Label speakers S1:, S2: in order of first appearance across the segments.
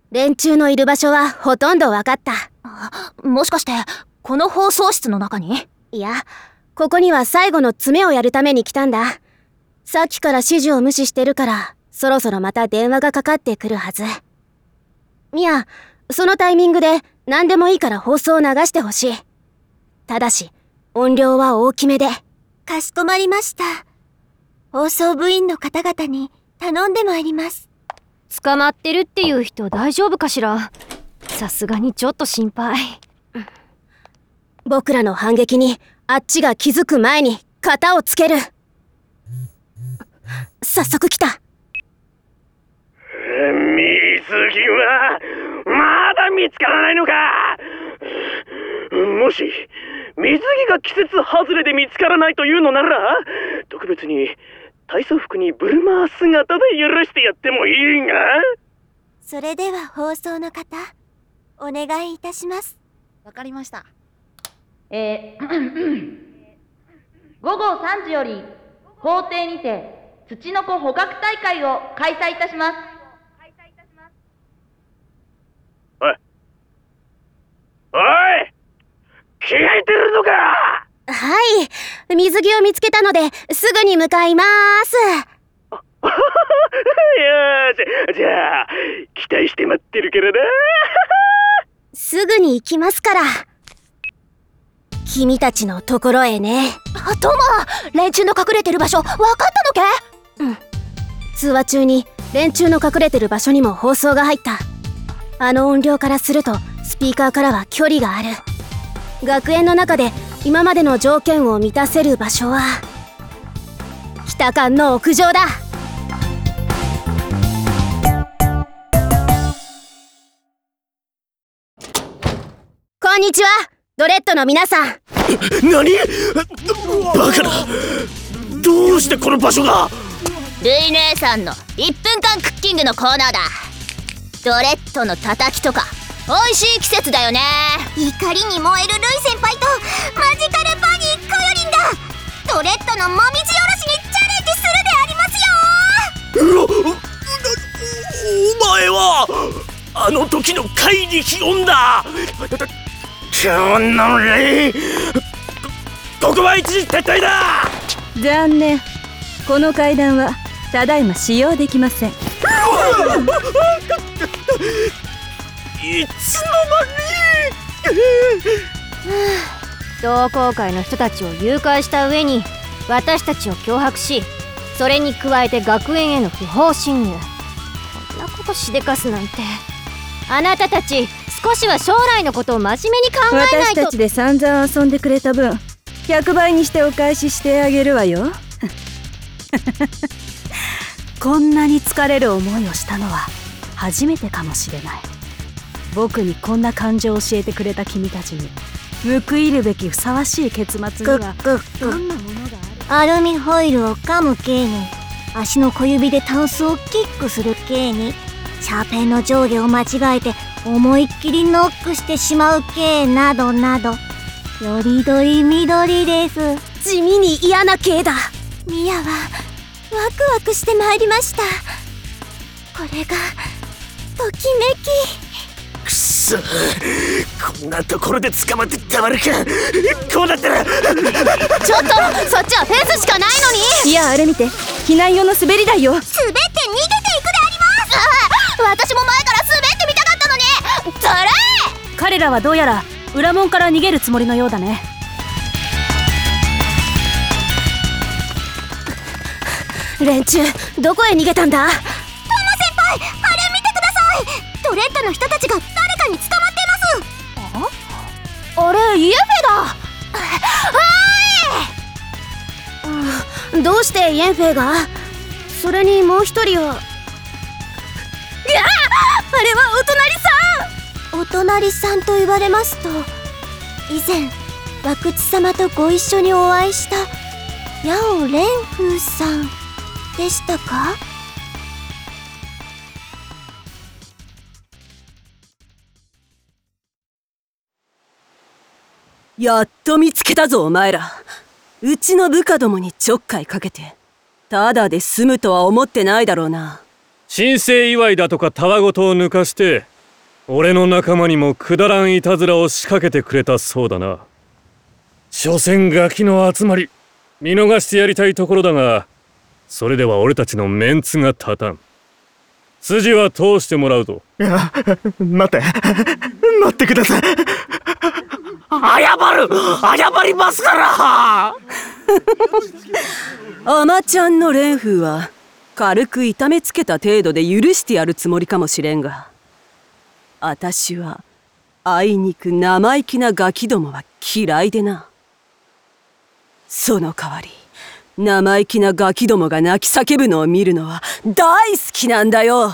S1: 連中のいる場所はほとんど分かった。
S2: もしかしてこの放送室の中に？
S1: いや、ここには最後の詰めをやるために来たんだ。さっきから指示を無視してるから、そろそろまた電話がかかってくるはず。ミヤ、そのタイミングで何でもいいから放送を流してほしい。ただし、音量は大きめで。
S3: かしこまりました。放送部員の方々に頼んでまいります。
S2: 捕まってるっていう人大丈夫かしら？さすがにちょっと心配。
S1: 僕らの反撃にあっちが気づく前に型をつける。早速来た。
S4: 水着はまだ見つからないのか。もし水着が季節外れで見つからないというのなら、特別に体操服にブルマー姿で許してやってもいいが。
S3: それでは放送の方、お願いいたします。
S5: わかりました。午後3時より校庭にてツチノコ捕獲大会を開催いたします。
S4: おい聞いてるのか。
S1: はい、水着を見つけたのですぐに向かいます。
S4: じゃあ期待して待ってるからな。
S1: すぐに行きますから。君たちのところへね。
S2: トモ、連中の隠れてる場所分かったのけ？
S1: 通話中に連中の隠れてる場所にも放送が入った。あの音量からするとスピーカーからは距離がある。学園の中で今までの条件を満たせる場所は北館の屋上だ。こんにちは、ドレッドの皆さん。
S4: 何？バカだ。どうしてこの場所が？
S2: ルイ姉さんの1分間クッキングのコーナーだ。ドレッドのたたきとか美味しい季節だよね。
S3: 怒りに燃えるルイ先輩とマジカルバニーコヨリンがドレッドのもみじおろしにチャレンジするでありますよ。
S4: お前はあの時の怪力音だ。今日のレイ、ここは一時撤退だ。
S6: 残念、この階段はただいま使用できません。
S4: いつの間に。
S2: 同好会の人たちを誘拐した上に私たちを脅迫し、それに加えて学園への不法侵入。こんなことしでかすなんて。あなたたち少しは将来のことを真面目に考えないと。
S6: 私たちで散々遊んでくれた分100倍にしてお返ししてあげるわよ。こんなに疲れる思いをしたのは初めてかもしれない。僕にこんな感情を教えてくれた君たちに報いるべきふさわしい結末にはどんなものがある？
S3: アルミホイルを噛む系に、足の小指でタンスをキックする系に、シャーペンの上下を間違えて思いっきりノックしてしまう系などなど、よりどりみどりです。
S1: 地味に嫌な系だ。
S3: ミヤはワクワクしてまいりました。これがときめき。
S4: くそ、こんなところで捕まってたまるか。こうなったら。
S2: ちょっと、そっちはフェンスしかないのに。
S6: いや、あれ見て、避難用の滑り台よ。
S3: 滑って逃げていくであります。
S2: 私も前から滑ってみたかったのに。ずるい。
S6: 彼らはどうやら裏門から逃げるつもりのようだね。
S1: 連中どこへ逃げたんだ？
S3: トモ先輩、あれ見てください。ドレッドの人たちが誰かに捕まってます。
S2: あれイエフェだ。
S1: どうしてイエンフェが？それにもう一人は。いや、あれはお
S3: 隣さんと言われますと、以前和口様とご一緒にお会いしたヤオ蓮風さんでしたか？
S6: やっと見つけたぞお前ら。うちの部下どもにちょっかいかけてただで済むとは思ってないだろうな。
S7: 新生祝いだとかたわごとを抜かして俺の仲間にもくだらんいたずらを仕掛けてくれたそうだな。所詮ガキの集まり、見逃してやりたいところだが、それでは俺たちのメンツが立たん。筋は通してもらうぞ。
S4: いや、待ってください。謝りますから
S8: アマちゃんの蓮風は軽く痛めつけた程度で許してやるつもりかもしれんが、あたしはあいにく生意気なガキどもは嫌いでな。その代わり生意気なガキどもが泣き叫ぶのを見るのは大好きなんだよ。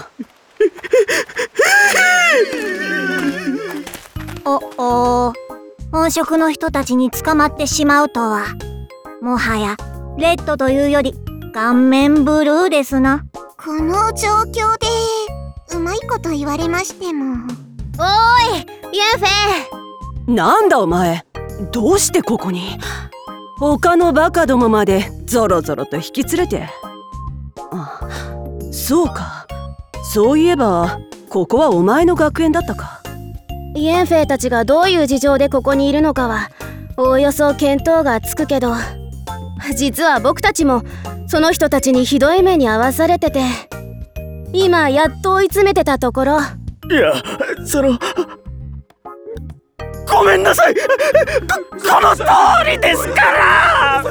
S3: 本職の人たちに捕まってしまうとは、もはやレッドというより顔面ブルーですな。
S9: この状況でうまいこと言われましても。
S2: おーい、ユンフェ。
S8: なんだお前、どうしてここに？他のバカどもまでゾロゾロと引き連れて。あ、そうか。そういえばここはお前の学園だったか。
S1: イエンフェイたちがどういう事情でここにいるのかはおおよそ見当がつくけど、実は僕たちもその人たちにひどい目に遭わされてて、今やっと追い詰めてたところ。
S4: いや、ごめんなさい。この通りですから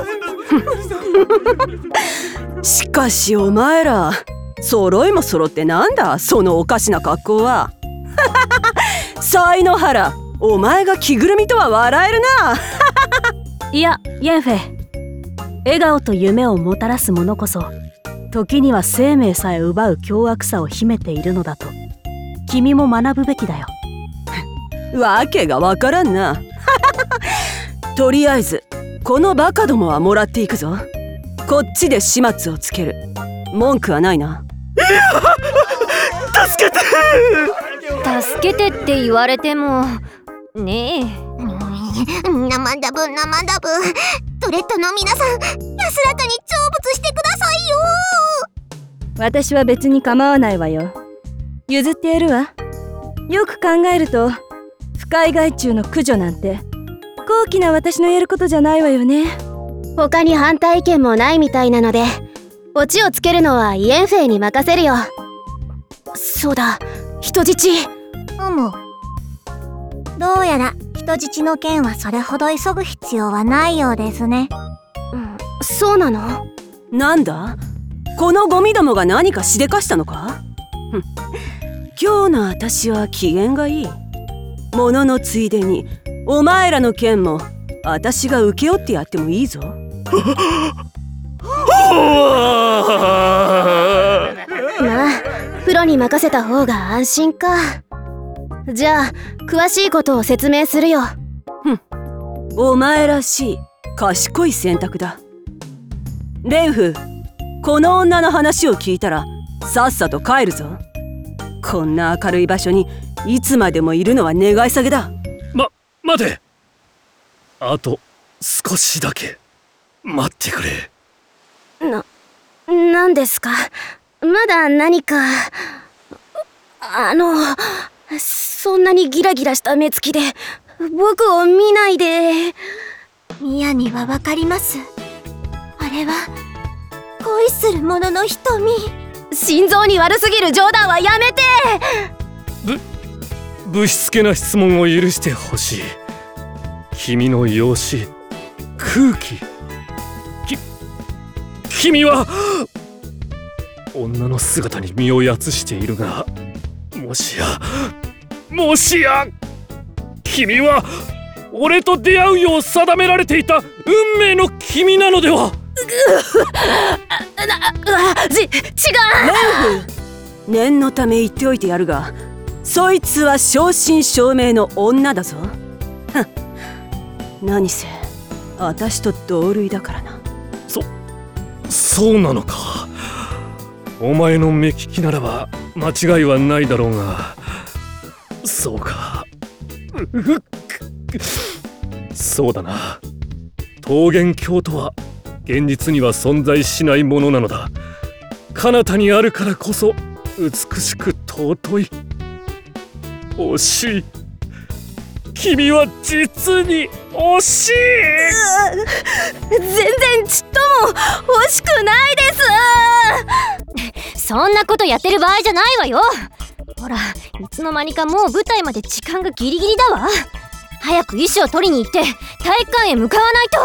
S8: しかしお前ら揃いも揃ってなんだそのおかしな格好は。才の原、お前が着ぐるみとは笑えるな。
S6: いや、イエンフェイ、笑顔と夢をもたらすものこそ時には生命さえ奪う凶悪さを秘めているのだと君も学ぶべきだよ。
S8: わけがわからんな。とりあえずこのバカどもはもらっていくぞ。こっちで始末をつける。文句はないな。
S4: 助けて
S2: って言われてもねえ。
S9: 生ダブドレッドの皆さん、安らかに成仏してくださいよ。
S10: 私は別に構わないわよ。譲ってやるわ。よく考えると不快害虫の駆除なんて高貴な私のやることじゃないわよね。
S1: 他に反対意見もないみたいなので、オチをつけるのはイエンフェイに任せるよ。そうだ、人質。
S3: どうやら人質の件はそれほど急ぐ必要はないようですね。
S1: そうなの？
S8: なんだ、このゴミどもが何かしでかしたのか。今日の私は機嫌がいい。もののついでにお前らの件も私が請け負ってやってもいいぞ。
S1: まあ、プロに任せた方が安心か。じゃあ詳しいことを説明するよ。
S8: お前らしい賢い選択だ。蓮風、この女の話を聞いたらさっさと帰るぞ。こんな明るい場所にいつまでもいるのは願い下げだ。
S7: 待て。あと少しだけ待ってくれ。
S1: なんですか？まだ何か。そんなにギラギラした目つきで僕を見ないで。
S9: ミヤにはわかります。あれは恋する者の瞳。
S1: 心臓に悪すぎる冗談はやめて。
S7: ぶしつけな質問を許してほしい。君の容姿、空気、君は女の姿に身をやつしているが、もしや君は俺と出会うよう定められていた運命の君なのでは。
S8: 違う。念のため言っておいてやるが、そいつは正真正銘の女だぞ。何せ私と同類だからな。
S7: そうなのか。お前の目利きならば間違いはないだろうが。そうか。そうだな。桃源郷とは現実には存在しないものなのだ。彼方にあるからこそ美しく尊い。 惜しい。君は実に惜しい。
S10: 全然ちっとも惜しくないです。
S2: そんなことやってる場合じゃないわよ。ほら、いつの間にかもう舞台まで時間がギリギリだわ。早く衣装取りに行って体育館へ向かわないと。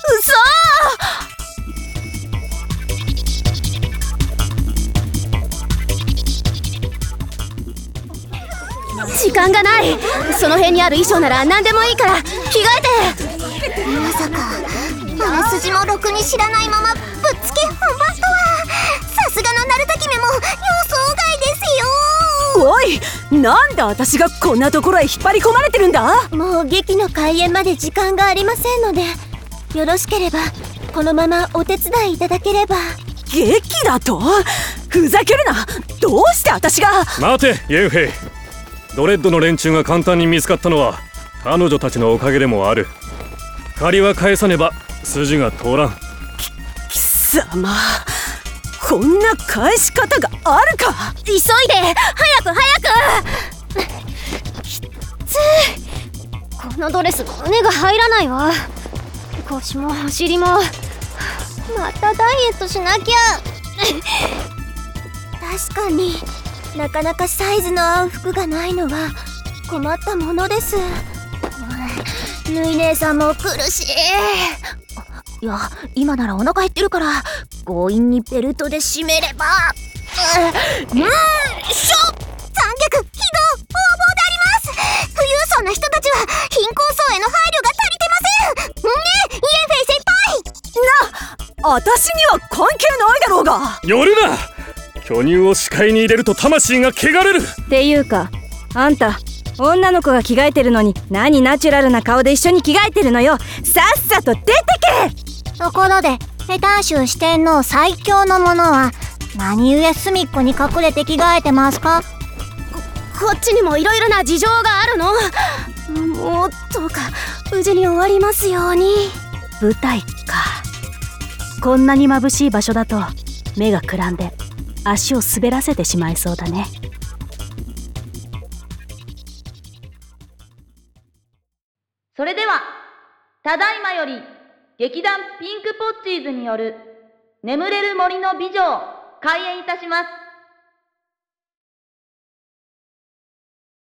S1: 時間がない。その辺にある衣装なら何でもいいから着替えて。
S9: まさかあらすじもろくに知らないままぶっつけ本番とは。さすがの鳴滝めも予想外ですよ。
S8: おい、なんで私がこんなところへ引っ張り込まれてるんだ。
S3: もう劇の開演まで時間がありませんので、よろしければこのままお手伝いいただければ。
S8: 劇だと？ふざけるな。どうして私が。
S7: 待てイェンフェイ。ドレッドの連中が簡単に見つかったのは彼女たちのおかげでもある。借りは返さねば筋が通らん。
S8: 貴様、こんな返し方があるか。
S2: 急いで、早くきっつい。このドレス胸が入らないわ。腰もお尻も。またダイエットしなきゃ。
S3: 確かになかなかサイズの合う服がないのは困ったものです。ぬい姉さんも苦しい。いや、今ならお腹減ってるから強引にベルトで締めれば。三脚、非道、応募であります。富裕層な人たちは貧困層への配慮が足りてません。ねえ、イエンフェイ先輩。
S8: 私には関係ないだろうが。
S7: 寄るな。巨乳を視界に入れると魂が汚れる。
S10: っていうか、あんた女の子が着替えてるのに何ナチュラルな顔で一緒に着替えてるのよ。さっさと出てけ。
S3: ところでペターシュ四天王最強のものは何故隅っこに隠れて着替えてますか？
S1: こっちにもいろいろな事情があるの。もうどうか無事に終わりますように。
S6: 舞台か。こんなに眩しい場所だと目がくらんで足を滑らせてしまいそうだね。
S5: それではただいまより劇団ピンクポッチーズによる眠れる森の美女を開演いたします。